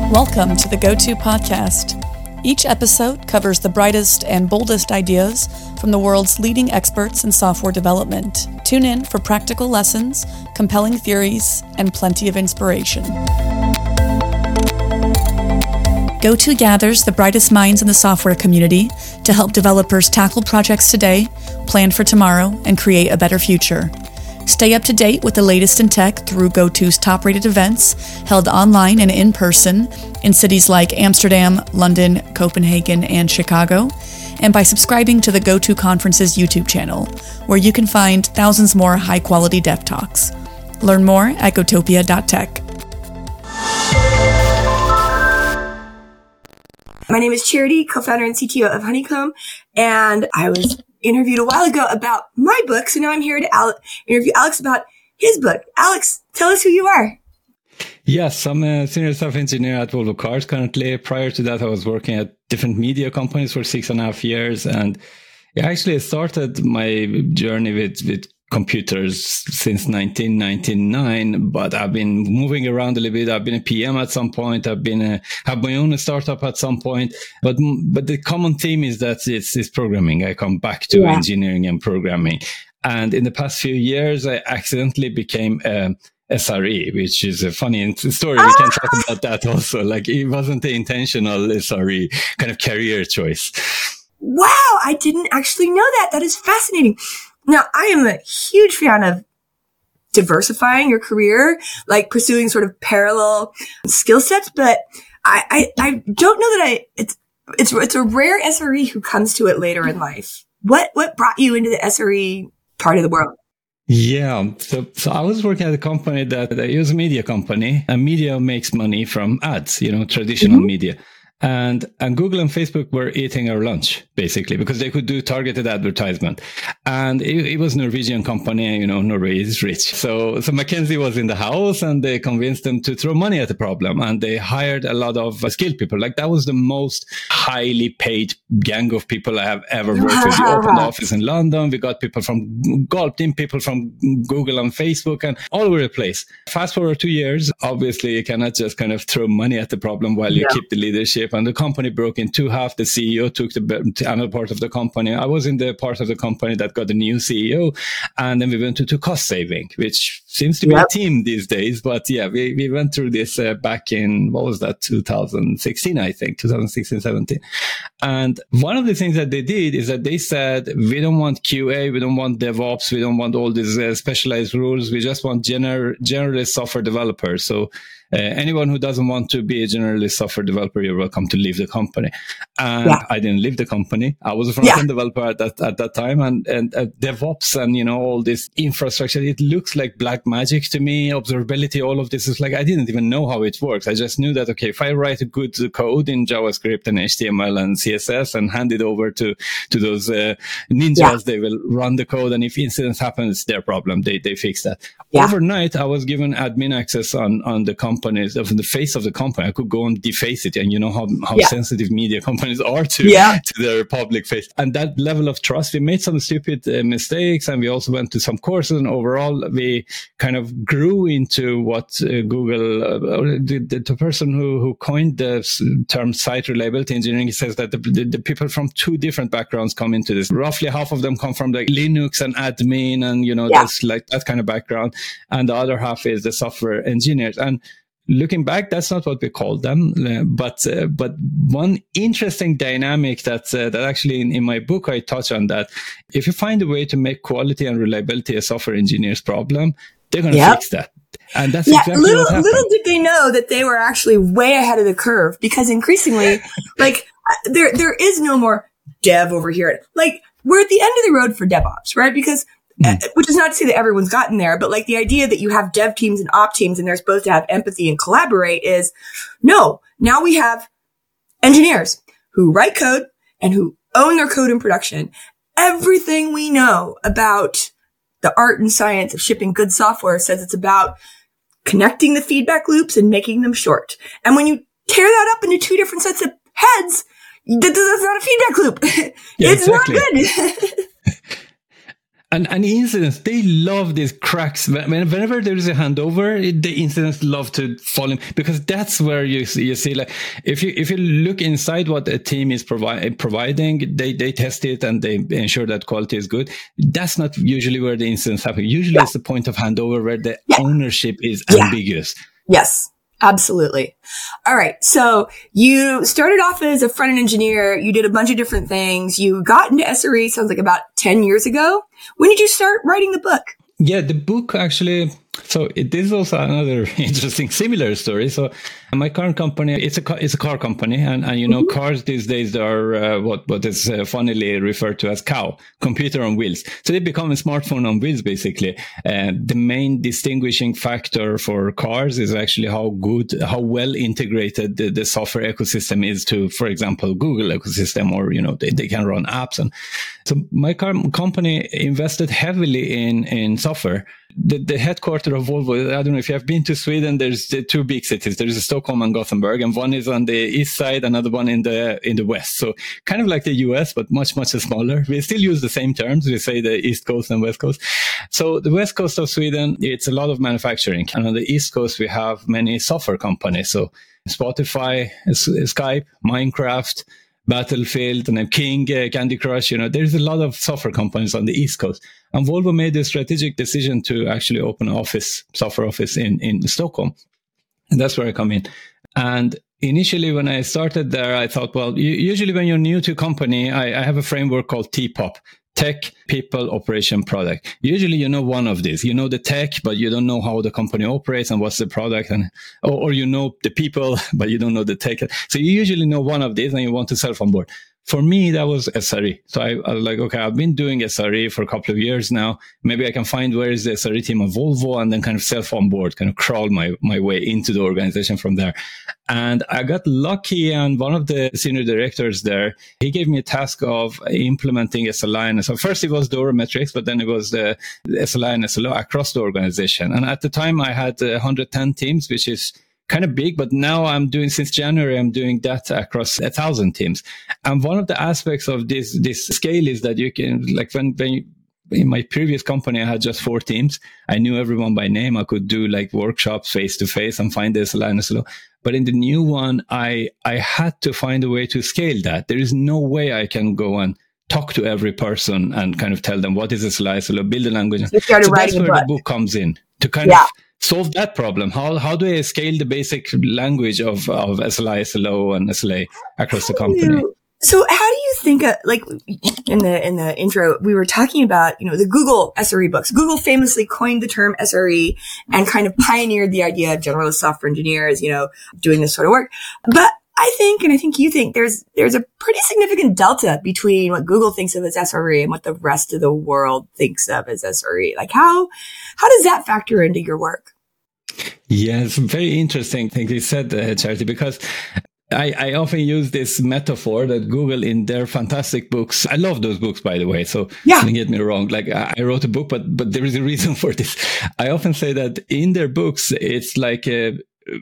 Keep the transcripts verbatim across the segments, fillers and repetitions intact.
Welcome to the Go-To Podcast. Each episode covers the brightest and boldest ideas from the world's leading experts in software development. Tune in for practical lessons, compelling theories, and plenty of inspiration. Go-To gathers the brightest minds in the software community to help developers tackle projects today, plan for tomorrow, and create a better future. Stay up to date with the latest in tech through Go-To's top-rated events held online and in person in cities like Amsterdam, London, Copenhagen, and Chicago, and by subscribing to the Go-To Conference's YouTube channel, where you can find thousands more high-quality dev talks. Learn more at gotopia dot tech. My name is Charity, co-founder and C T O of Honeycomb, and I was interviewed a while ago about my book, so now I'm here to Al- interview Alex about his book. Alex, tell us who you are. Yes, I'm a senior software engineer at Volvo Cars currently. Prior to that, I was working at different media companies for six and a half years, and I actually started my journey with, with computers since nineteen ninety-nine, but I've been moving around a little bit. I've been a P M at some point. I've been a, have my own startup at some point, but, but the common theme is that it's, it's programming. I come back to yeah. engineering and programming. And in the past few years, I accidentally became a S R E, which is a funny story. Ah! We can talk about that also. Like it wasn't the intentional S R E kind of career choice. Wow. I didn't actually know that. That is fascinating. Now, I am a huge fan of diversifying your career, like pursuing sort of parallel skill sets, but I, I, I don't know that I, it's, it's, it's a rare S R E who comes to it later in life. What, what brought you into the S R E part of the world? Yeah. So, so I was working at a company that, that it was a media company, and media makes money from ads, you know, traditional mm-hmm. media. And, and Google and Facebook were eating our lunch, basically, because they could do targeted advertisement. And it, it was a Norwegian company, and, you know, Norway is rich. So, so McKinsey was in the house, and they convinced them to throw money at the problem. And they hired a lot of skilled people. Like that was the most highly paid gang of people I have ever worked with. We opened the office in London. We got people from Gulp team, people from Google and Facebook, and all over the place. Fast forward two years, obviously you cannot just kind of throw money at the problem while you yeah. keep the leadership. And the company broke in two half. The C E O took the another part of the company. I was in the part of the company that got the new C E O. And then we went to, to cost saving, which seems to be yep. a theme these days. But yeah, we, we went through this uh, back in, what was that, two thousand sixteen, I think, twenty sixteen, seventeen. And one of the things that they did is that they said, we don't want Q A, we don't want DevOps, we don't want all these uh, specialized rules. We just want gener- generalist software developers. So Uh, anyone who doesn't want to be a generalist software developer, you're welcome to leave the company. And yeah. I didn't leave the company. I was a front-end yeah. developer at that, at that time. And, and uh, DevOps and, you know, all this infrastructure, it looks like black magic to me. Observability, all of this is like, I didn't even know how it works. I just knew that, okay, if I write a good code in JavaScript and H T M L and C S S and hand it over to, to those uh, ninjas, yeah. they will run the code. And if incidents happen, it's their problem. They, they fix that. Yeah. Overnight, I was given admin access on, on the company. Companies of the face of the company. I could go and deface it, and you know how how yeah. sensitive media companies are to yeah. to their public face. And that level of trust, we made some stupid uh, mistakes, and we also went to some courses. And overall, we kind of grew into what uh, Google, uh, the, the, the person who who coined the term site reliability engineering, says that the, the, the people from two different backgrounds come into this. Roughly half of them come from like Linux and admin, and you know yeah. that's like that kind of background, and the other half is the software engineers. And looking back, that's not what we called them, uh, but uh, but one interesting dynamic that uh, that actually in, in my book I touch on that. If you find a way to make quality and reliability a software engineer's problem, they're going to yep. fix that. And that's yeah, exactly little, what happened. Little did they know that they were actually way ahead of the curve, because increasingly, like there there is no more dev over here. Like we're at the end of the road for DevOps, right? Because Mm. Which is not to say that everyone's gotten there, but like the idea that you have dev teams and op teams and they're supposed to have empathy and collaborate is no. Now we have engineers who write code and who own their code in production. Everything we know about the art and science of shipping good software says it's about connecting the feedback loops and making them short. And when you tear that up into two different sets of heads, that's not a feedback loop. Yeah, it's exactly. not good. And, and incidents, they love these cracks. Whenever there is a handover, it, the incidents love to fall in, because that's where you see, you see, like, if you, if you look inside what a team is provi- providing, they, they test it and they ensure that quality is good. That's not usually where the incidents happen. Usually yeah. it's the point of handover where the yeah. ownership is yeah. ambiguous. Yes. Absolutely. All right. So you started off as a front-end engineer. You did a bunch of different things. You got into S R E, sounds like about ten years ago. When did you start writing the book? Yeah, the book actually, so it, this is also another interesting similar story. So my current company, it's a it's a car company, and, and you know, mm-hmm. cars these days are uh, what what is uh, funnily referred to as C O W, computer on wheels. So they become a smartphone on wheels, basically. Uh, the main distinguishing factor for cars is actually how good, how well integrated the, the software ecosystem is to, for example, Google ecosystem, or you know, they, they can run apps. And so my car company invested heavily in in software. The, the headquarters of Volvo, I don't know if you have been to Sweden, there's the two big cities. There's Stockholm and Gothenburg, and one is on the east side, another one in the in the west. So kind of like the U S, but much, much smaller. We still use the same terms. We say the East Coast and West Coast. So the west coast of Sweden, it's a lot of manufacturing. And on the East Coast, we have many software companies. So Spotify, Skype, Minecraft, Battlefield, and then King, uh, Candy Crush. You know, there's a lot of software companies on the East Coast. And Volvo made a strategic decision to actually open an office, software office in, in Stockholm. And that's where I come in. And initially, when I started there, I thought, well, you, usually when you're new to a company, I, I have a framework called T POP. Tech, people, operation, product. Usually you know one of these. You know the tech, but you don't know how the company operates and what's the product. And or, or you know the people, but you don't know the tech. So you usually know one of these and you want to self on board. For me, that was S R E. So I, I was like, okay, I've been doing S R E for a couple of years now. Maybe I can find where is the S R E team of Volvo and then kind of self on board, kind of crawl my, my way into the organization from there. And I got lucky, and one of the senior directors there, he gave me a task of implementing S L I and so first it was Dora Metrics, but then it was the S L I and S L O across the organization. And at the time I had one hundred ten teams, which is kind of big, but now I'm doing, since January, I'm doing that across a thousand teams. And one of the aspects of this, this scale is that you can, like when, when you, in my previous company, I had just four teams. I knew everyone by name. I could do like workshops face to face and find the S L I and S L O. But in the new one, I, I had to find a way to scale that. There is no way I can go and talk to every person and kind of tell them what is S L I, S L O, build a language. So that's where the book comes in, to kind yeah. of solve that problem. How how do I scale the basic language of, of S L I, S L O, and S L A across the company? You, so how do you think, uh, like in the in the intro, we were talking about, you know, the Google S R E books. Google famously coined the term S R E and kind of pioneered the idea of generalist software engineers, you know, doing this sort of work. But I think, and I think you think, there's there's a pretty significant delta between what Google thinks of as S R E and what the rest of the world thinks of as S R E. Like how how does that factor into your work? Yeah, it's a very interesting thing you said, uh, Charity, because I, I often use this metaphor that Google in their fantastic books, I love those books, by the way, so yeah. Don't get me wrong. Like I wrote a book, but but there is a reason for this. I often say that in their books, it's like a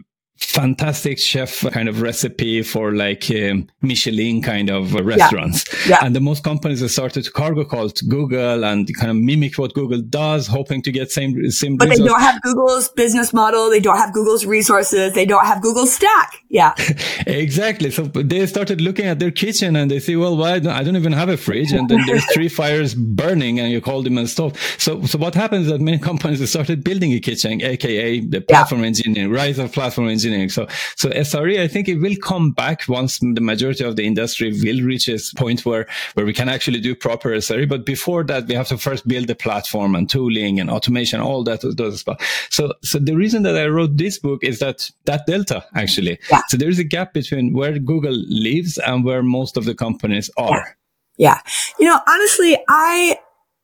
fantastic chef kind of recipe for like um, Michelin kind of restaurants. Yeah. Yeah. And the most companies have started to cargo cult Google and kind of mimic what Google does, hoping to get same, same But results. They don't have Google's business model. They don't have Google's resources. They don't have Google's stack. Yeah. Exactly. So they started looking at their kitchen and they say, well, why don't, I don't even have a fridge. And then there's three fires burning and you call them a stove. So, so what happens is that many companies have started building a kitchen, A K A the platform yeah. engineering, rise of platform engineering. So, so S R E, I think it will come back once the majority of the industry will reach a point where, where we can actually do proper S R E. But before that, we have to first build the platform and tooling and automation, all that, those stuff. So, so the reason that I wrote this book is that, that delta actually. Yeah. So there is a gap between where Google lives and where most of the companies are. Yeah. yeah. You know, honestly, I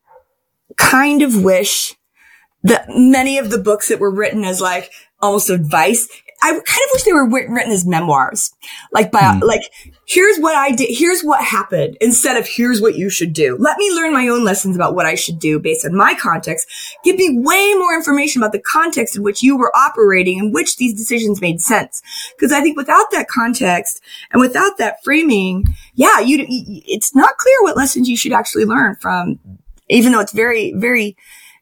kind of wish that many of the books that were written as like almost advice, I kind of wish they were written as memoirs. Like, by, mm. like, here's what I did, here's what happened, instead of here's what you should do. Let me learn my own lessons about what I should do based on my context. Give me way more information about the context in which you were operating and which these decisions made sense. Because I think without that context and without that framing, yeah, you, it's not clear what lessons you should actually learn from even though it's very, very,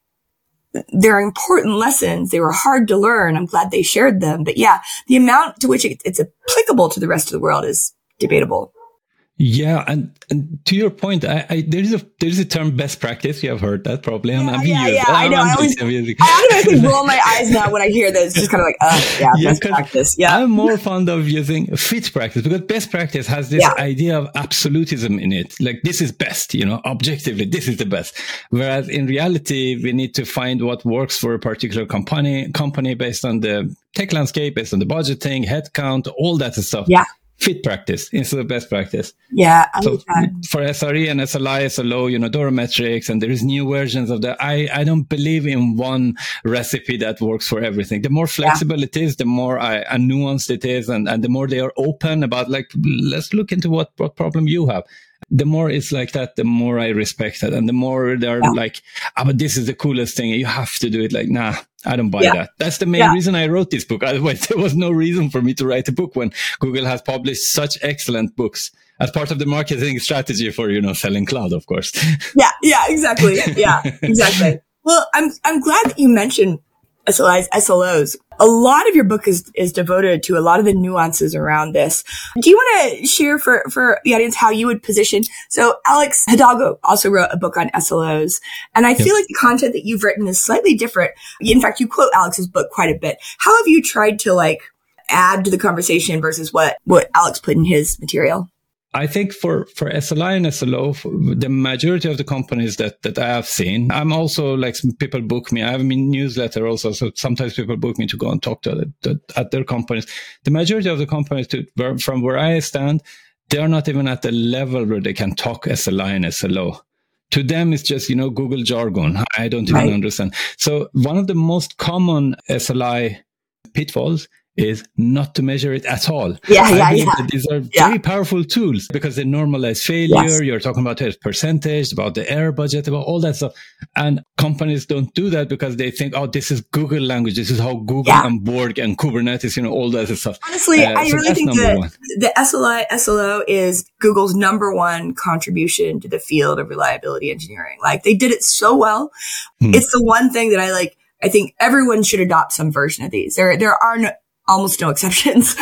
they're important lessons. They were hard to learn. I'm glad they shared them. But yeah, the amount to which it, it's applicable to the rest of the world is debatable. Yeah, and, and to your point, I, I, there is a there is a term best practice. You have heard that probably. I'm, yeah, I'm yeah, used. yeah, I know. I'm I, always, I automatically roll my eyes now when I hear this. It's just kind of like, uh, yeah, yeah, best practice. Yeah, I'm more fond of using fit practice because best practice has this yeah. idea of absolutism in it. Like this is best, you know, objectively, this is the best. Whereas in reality, we need to find what works for a particular company, company based on the tech landscape, based on the budgeting, headcount, all that stuff. Yeah. Fit practice instead of best practice. Yeah, I so like that. For S R E and S L I, S L O, you know, Dorometrics, and there is new versions of that. I, I don't believe in one recipe that works for everything. The more flexible yeah. it is, the more I, and nuanced it is, and, and the more they are open about like, let's look into what, what problem you have. The more it's like that, the more I respect it. And the more they're yeah. like, ah, but this is the coolest thing. You have to do it. Like, nah, I don't buy yeah. that. That's the main yeah. reason I wrote this book. Otherwise, there was no reason for me to write a book when Google has published such excellent books as part of the marketing strategy for, you know, selling cloud, of course. Yeah, yeah, exactly. Yeah, exactly. Well, I'm, I'm glad that you mentioned S L Is, S L Os. A lot of your book is, is devoted to a lot of the nuances around this. Do you want to share for, for the audience how you would position? So Alex Hidalgo also wrote a book on S L Os. And I yes. feel like the content that you've written is slightly different. In fact, you quote Alex's book quite a bit. How have you tried to like add to the conversation versus what, what Alex put in his material? I think for, for S L I and S L O, the majority of the companies that, that I have seen, I'm also like people book me. I have a newsletter also. So sometimes people book me to go and talk to, the, to at their companies. The majority of the companies to, where, from where I stand, they're not even at the level where they can talk S L I and S L O. To them, it's just, you know, Google jargon. I don't even right. understand. So one of the most common S L I pitfalls is not to measure it at all. Yeah, yeah, I yeah. That these are yeah. very powerful tools because they normalize failure. Yes. You're talking about a percentage, about the error budget, about all that stuff. And companies don't do that because they think, oh, this is Google language. This is how Google yeah. and Borg and Kubernetes, you know, all that stuff. Honestly, uh, I so really think that one. the S L I, S L O is Google's number one contribution to the field of reliability engineering. Like they did it so well. Hmm. It's the one thing that I like. I think everyone should adopt some version of these. There, there are no, almost no exceptions.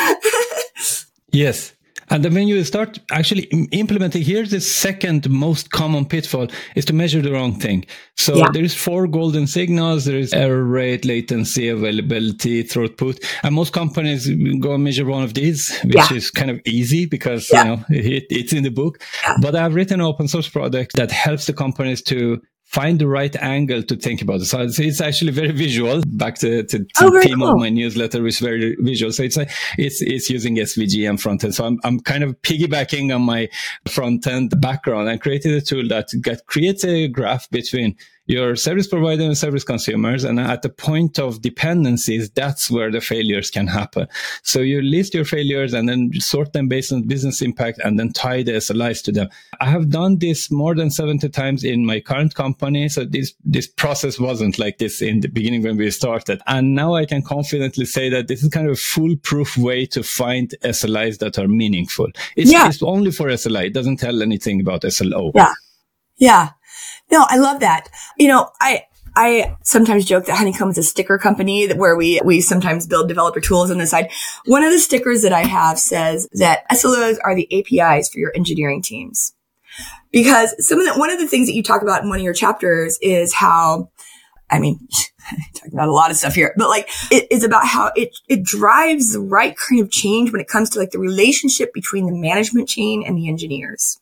Yes. And then when you start actually implementing, here's the second most common pitfall is to measure the wrong thing. So yeah. there's four golden signals. There is error rate, latency, availability, throughput. And most companies go and measure one of these, which yeah. is kind of easy because, yeah. you know, it, it's in the book. Yeah. But I've written an open source product that helps the companies to find the right angle to think about it. So it's actually very visual. Back to, to, to oh, the theme cool. of my newsletter is very visual. So it's like, it's, it's using S V G and front end. So I'm, I'm kind of piggybacking on my front end background and created a tool that get, creates a graph between your service provider and service consumers. And at the point of dependencies, that's where the failures can happen. So you list your failures and then sort them based on business impact and then tie the S L Is to them. I have done this more than seventy times in my current company. So this, this process wasn't like this in the beginning when we started. And now I can confidently say that this is kind of a foolproof way to find S L Is that are meaningful. It's, yeah. it's only for S L I. It doesn't tell anything about S L O. Yeah. Yeah. No, I love that. You know, I, I sometimes joke that Honeycomb is a sticker company that where we, we sometimes build developer tools on the side. One of the stickers that I have says that S L Os are the A P Is for your engineering teams. Because some of the, one of the things that you talk about in one of your chapters is how, I mean, talking about a lot of stuff here, but like it is about how it, it drives the right kind of change when it comes to like the relationship between the management chain and the engineers.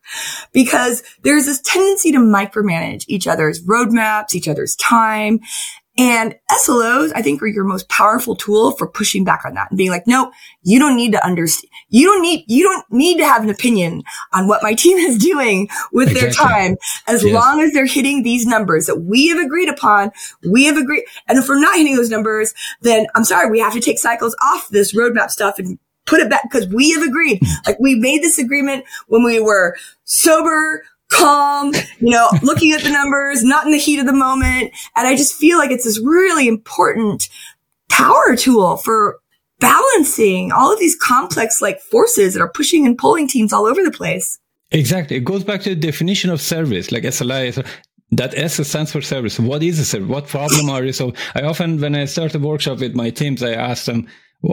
Because there's this tendency to micromanage each other's roadmaps, each other's time. And S L Os, I think, are your most powerful tool for pushing back on that and being like, no, you don't need to understand. You don't need, you don't need to have an opinion on what my team is doing with exactly. their time. As yes. long as they're hitting these numbers that we have agreed upon, we have agreed. And if we're not hitting those numbers, then I'm sorry, we have to take cycles off this roadmap stuff and put it back because we have agreed. Like we made this agreement when we were sober, calm, you know, looking at the numbers, not in the heat of the moment. And I just feel like it's this really important power tool for balancing all of these complex like forces that are pushing and pulling teams all over the place. Exactly. It goes back to the definition of service, like S L I. That S stands for service. What is a service? What problem are you solving? I often, when I start a workshop with my teams, I ask them,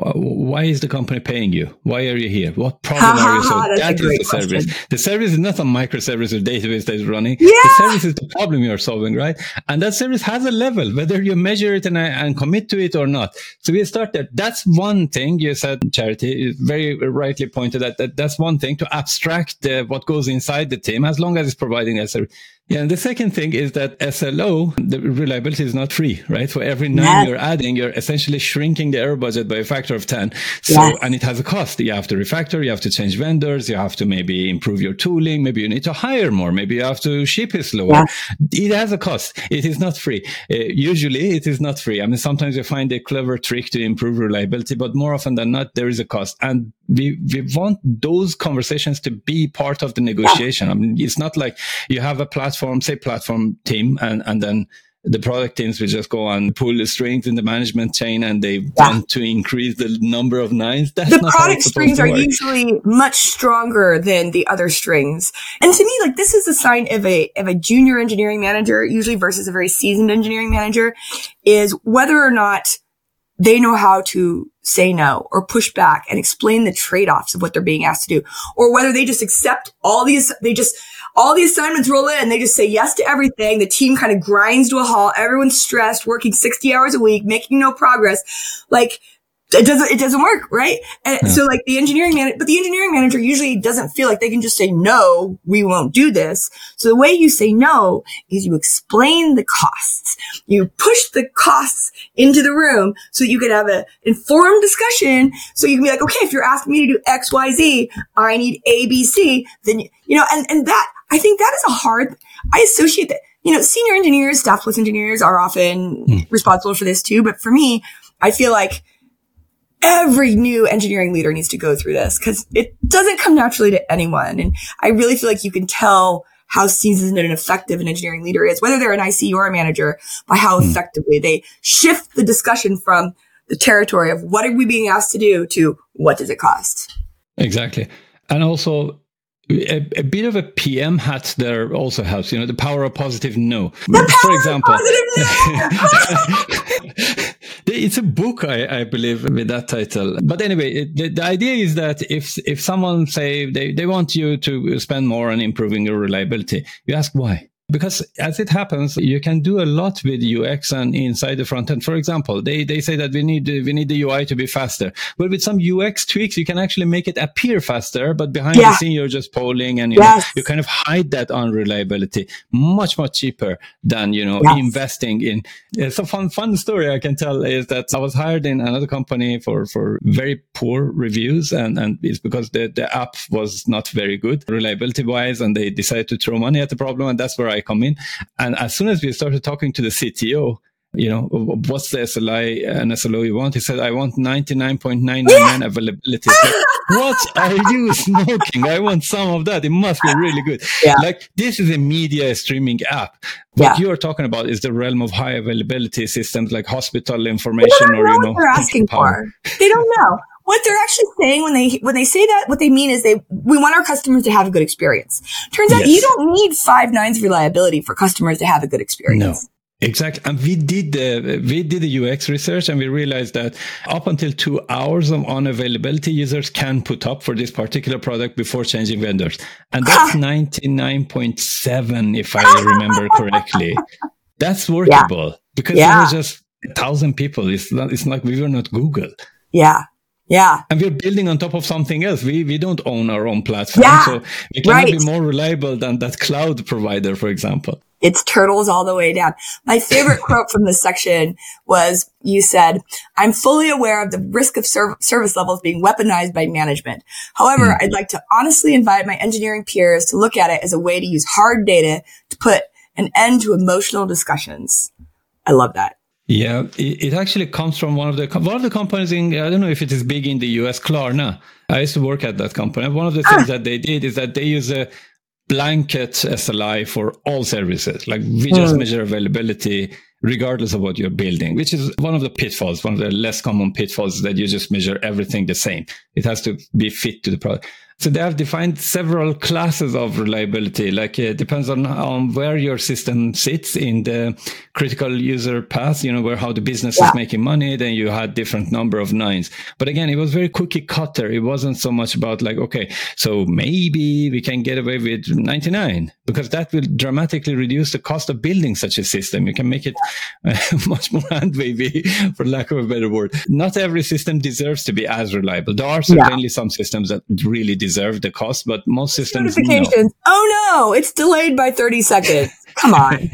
why is the company paying you? Why are you here? What problem are you solving? That is the service. The service is not a microservice or database that is running. Yeah. The service is the problem you are solving, right? And that service has a level, whether you measure it and, and commit to it or not. So we start there. That's one thing you said, Charity, very rightly pointed out that that's one thing to abstract the, what goes inside the team as long as it's providing a service. Yeah, and the second thing is that S L O, the reliability is not free, right? For every nine yes. you're adding, you're essentially shrinking the error budget by a factor of ten. So, yes. and it has a cost. You have to refactor, you have to change vendors, you have to maybe improve your tooling, maybe you need to hire more, maybe you have to ship it slower. Yes. It has a cost. It is not free. Uh, usually it is not free. I mean, sometimes you find a clever trick to improve reliability, but more often than not, there is a cost. And we, we want those conversations to be part of the negotiation. Yes. I mean, it's not like you have a platform, say platform team, and, and then the product teams will just go and pull the strings in the management chain and they yeah. want to increase the number of nines. That's the not product strings are usually much stronger than the other strings. And to me, like, this is a sign of a, of a junior engineering manager, usually versus a very seasoned engineering manager, is whether or not they know how to say no or push back and explain the trade-offs of what they're being asked to do, or whether they just accept all these, they just, all the assignments roll in, they just say yes to everything. The team kind of grinds to a halt. Everyone's stressed, working sixty hours a week, making no progress. Like, it doesn't, it doesn't work, right? And yeah. so like the engineering manager, but the engineering manager usually doesn't feel like they can just say, no, we won't do this. So the way you say no is you explain the costs. You push the costs into the room so you can have an informed discussion. So you can be like, okay, if you're asking me to do X, Y, Z, I need A, B, C, then, you know, and, and that, I think that is a hard, I associate that, you know, senior engineers, staff plus engineers are often mm. responsible for this too. But for me, I feel like every new engineering leader needs to go through this because it doesn't come naturally to anyone. And I really feel like you can tell how seasoned and effective an engineering leader is, whether they're an I C or a manager, by how mm. effectively they shift the discussion from the territory of what are we being asked to do to what does it cost? Exactly. And also, A, a bit of a P M hat there also helps. You know, the power of positive no. The power For example, of positive no. It's a book, I, I believe, with that title. But anyway, it, the, the idea is that if if someone say they, they want you to spend more on improving your reliability, you ask why. Because as it happens, you can do a lot with U X and inside the front end. For example, they, they say that we need, we need the U I to be faster. But with some U X tweaks, you can actually make it appear faster, but behind yeah. the scene, you're just polling and you, yes. know, you kind of hide that unreliability much, much cheaper than, you know, yes. investing in. It's a fun, fun story I can tell is that I was hired in another company for, for very poor reviews. And, and it's because the, the app was not very good reliability wise. And they decided to throw money at the problem. And that's where I come in. And as soon as we started talking to the C T O, you know, what's the S L I and S L O you want? He said, I want ninety-nine point nine nine nine availability. Like, what are you smoking? I want some of that. It must be really good. Yeah. Like, this is a media streaming app. What yeah. you are talking about is the realm of high availability systems like hospital information or, you know, what they're asking power. for. They don't know. What they're actually saying when they when they say that, what they mean is they we want our customers to have a good experience. Turns out yes. you don't need five nines reliability for customers to have a good experience. No. Exactly. And we did the, we did the U X research and we realized that up until two hours of unavailability users can put up for this particular product before changing vendors. And that's ninety-nine point seven, if I remember correctly. That's workable yeah. because yeah. there were just a thousand people. It's not, it's like we were not Google. Yeah. Yeah. And we're building on top of something else. We we don't own our own platform. Yeah, so we cannot right. be more reliable than that cloud provider, for example. It's turtles all the way down. My favorite quote from this section was, you said, I'm fully aware of the risk of serv- service levels being weaponized by management. However, mm. I'd like to honestly invite my engineering peers to look at it as a way to use hard data to put an end to emotional discussions. I love that. Yeah, it, it actually comes from one of the one of the companies in, I don't know if it is big in the U S, Klarna. I used to work at that company. One of the things ah. that they did is that they use a blanket S L I for all services. Like we just mm. measure availability regardless of what you're building, which is one of the pitfalls, one of the less common pitfalls, that you just measure everything the same. It has to be fit to the product. So they have defined several classes of reliability. Like it depends on, on where your system sits in the critical user path, you know, where how the business yeah. is making money. Then you had different number of nines. But again, it was very cookie cutter. It wasn't so much about like, okay, so maybe we can get away with ninety-nine, because that will dramatically reduce the cost of building such a system. You can make it uh, much more hand wavy, for lack of a better word. Not every system deserves to be as reliable. There are certainly yeah. some systems that really deserve the cost, but most systems, notifications. No. Oh no, it's delayed by thirty seconds. Come on.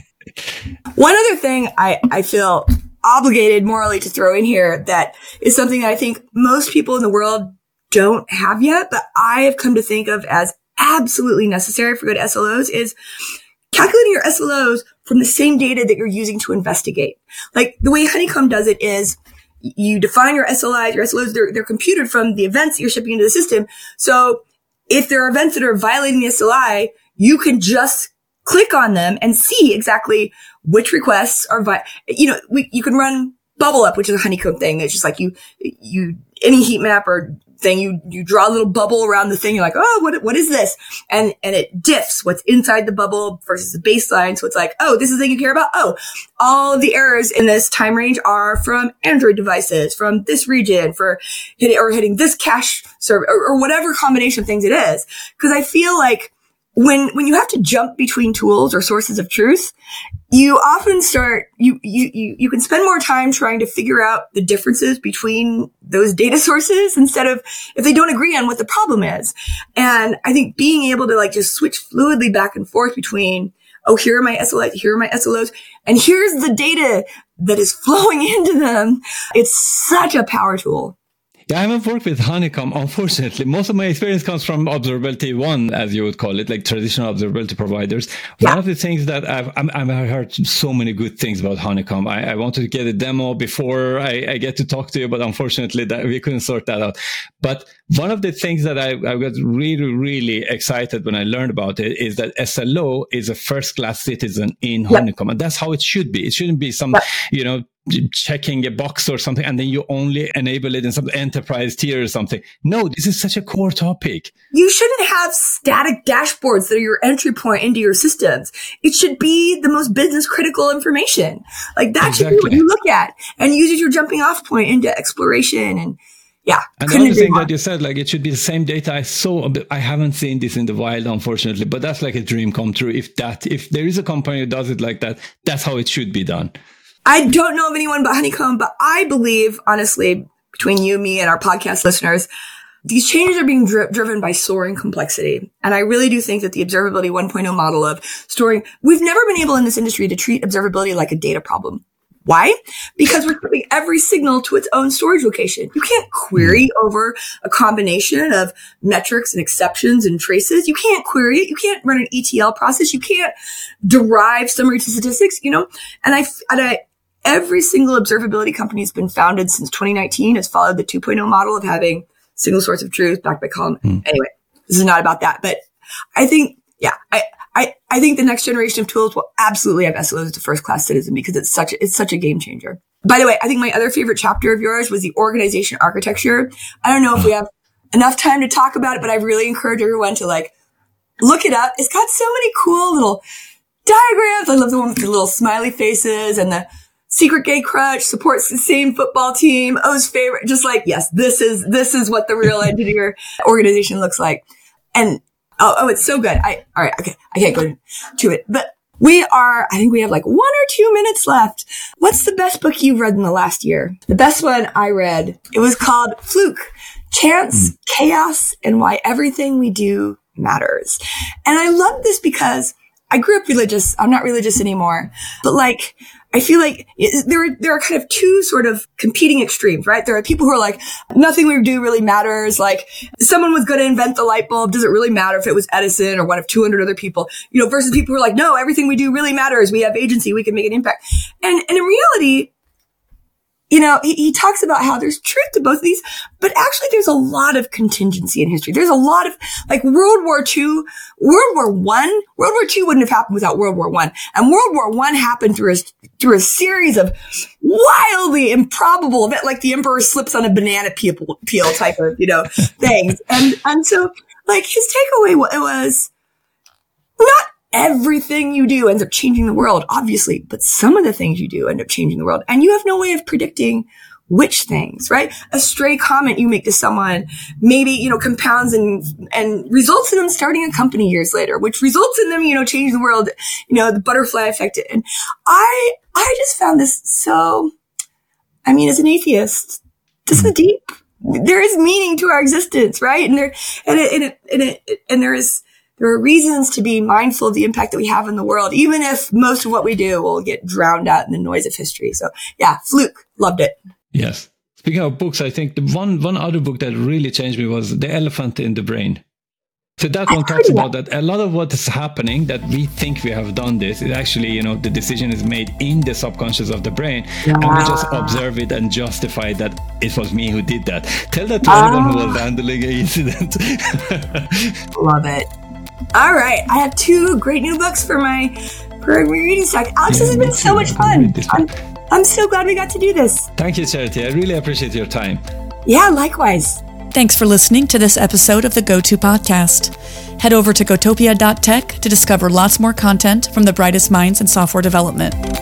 One other thing I, I feel obligated morally to throw in here that is something that I think most people in the world don't have yet, but I have come to think of as absolutely necessary for good S L Os is calculating your S L Os from the same data that you're using to investigate. Like the way Honeycomb does it is you define your S L Is, your S L Os, they're, they're computed from the events that you're shipping into the system. So if there are events that are violating the S L I, you can just click on them and see exactly which requests are, vi- you know, we, you can run Bubble Up, which is a Honeycomb thing. It's just like you, you, any heat map or thing, you, you draw a little bubble around the thing. You're like, oh, what, what is this? And, and it diffs what's inside the bubble versus the baseline. So it's like, oh, this is the thing you care about. Oh, all of the errors in this time range are from Android devices, from this region, for hitting, or hitting this cache server, or, or whatever combination of things it is. Cause I feel like when, when you have to jump between tools or sources of truth, you often start, you, you, you, you can spend more time trying to figure out the differences between those data sources instead of if they don't agree on what the problem is. And I think being able to like just switch fluidly back and forth between, oh, here are my S L Is, here are my S L Os, and here's the data that is flowing into them. It's such a power tool. Yeah, I haven't worked with Honeycomb, unfortunately. Most of my experience comes from Observability One, as you would call it, like traditional observability providers. Yeah. One of the things that I've, I'm, I've heard so many good things about Honeycomb. I, I wanted to get a demo before I, I get to talk to you, but unfortunately that we couldn't sort that out. But one of the things that I, I got really, really excited when I learned about it is that S L O is a first-class citizen in yep. Honeycomb. And that's how it should be. It shouldn't be some, yep. you know, checking a box or something, and then you only enable it in some enterprise tier or something. No, this is such a core topic. You shouldn't have static dashboards that are your entry point into your systems. It should be the most business critical information. Like that exactly. should be what you look at and use as your jumping off point into exploration. And yeah. And the other thing that you said, like it should be the same data. I saw, I haven't seen this in the wild, unfortunately, but that's like a dream come true. If that, if there is a company who does it like that, that's how it should be done. I don't know of anyone but Honeycomb, but I believe, honestly, between you, me, and our podcast listeners, these changes are being dri- driven by soaring complexity. And I really do think that the observability one point oh model of storing, we've never been able in this industry to treat observability like a data problem. Why? Because we're putting every signal to its own storage location. You can't query over a combination of metrics and exceptions and traces. You can't query it. You can't run an E T L process. You can't derive summary to statistics, you know? And I, and I, every single observability company has been founded since twenty nineteen has followed the two point oh model of having single source of truth backed by column. Mm. Anyway, this is not about that, but I think, yeah, I, I, I think the next generation of tools will absolutely have S L Os as a first class citizen because it's such a, it's such a game changer. By the way, I think my other favorite chapter of yours was the organization architecture. I don't know if we have enough time to talk about it, but I really encourage everyone to like look it up. It's got so many cool little diagrams. I love the one with the little smiley faces and the secret gay crush supports the same football team. O's favorite, just like, yes, this is, this is what the real engineer organization looks like. And, oh, oh, it's so good. I, all right. Okay. I can't go to it, but we are, I think we have like one or two minutes left. What's the best book you've read in the last year? The best one I read, it was called Fluke, Chance, mm. Chaos, and Why Everything We Do Matters. And I love this because I grew up religious. I'm not religious anymore, but like, I feel like there are, there are kind of two sort of competing extremes, right? There are people who are like, nothing we do really matters. Like someone was going to invent the light bulb. Does it really matter if it was Edison or one of two hundred other people, you know, versus people who are like, no, everything we do really matters. We have agency. We can make an impact. And, and in reality, you know, he, he talks about how there's truth to both of these, but actually there's a lot of contingency in history. There's a lot of, like World War Two, World War One, World War Two wouldn't have happened without World War One. And World War One happened through a, through a series of wildly improbable events, like the emperor slips on a banana peel, peel type of, you know, things. And, and so like his takeaway was not everything you do ends up changing the world, obviously, but some of the things you do end up changing the world. And you have no way of predicting which things, right? A stray comment you make to someone maybe, you know, compounds and, and results in them starting a company years later, which results in them, you know, changing the world, you know, the butterfly effect. And I, I just found this so, I mean, as an atheist, this is deep. There is meaning to our existence, right? And there, and it, and it, and it, and there is, there are reasons to be mindful of the impact that we have in the world, even if most of what we do will get drowned out in the noise of history. So yeah, Fluke, loved it. Yes. Speaking of books, I think the one, one other book that really changed me was The Elephant in the Brain. So that one talks about that a lot of what is happening that we think we have done this is actually, you know, the decision is made in the subconscious of the brain, yeah. and we just observe it and justify that it was me who did that. Tell that to uh, anyone who was handling an incident. Love it. All right. I have two great new books for my, for my reading stack. Alex, yeah, this has been so much fun. I'm, I'm so glad we got to do this. Thank you, Charity. I really appreciate your time. Yeah, likewise. Thanks for listening to this episode of the GoTo Podcast. Head over to gotopia dot tech to discover lots more content from the brightest minds in software development.